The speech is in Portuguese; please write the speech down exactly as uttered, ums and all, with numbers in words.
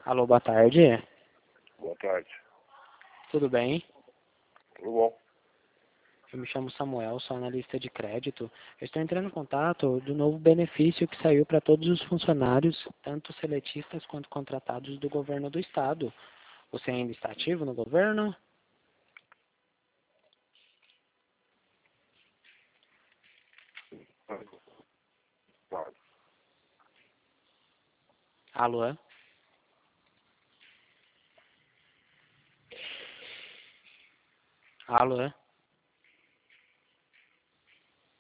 Alô, boa tarde. Boa tarde. Tudo bem? Tudo bom? Eu me chamo Samuel, sou analista de crédito. Eu estou entrando em contato do novo benefício que saiu para todos os funcionários, tanto seletistas quanto contratados do governo do estado. Você ainda está ativo no governo? Claro. Alô? Alô?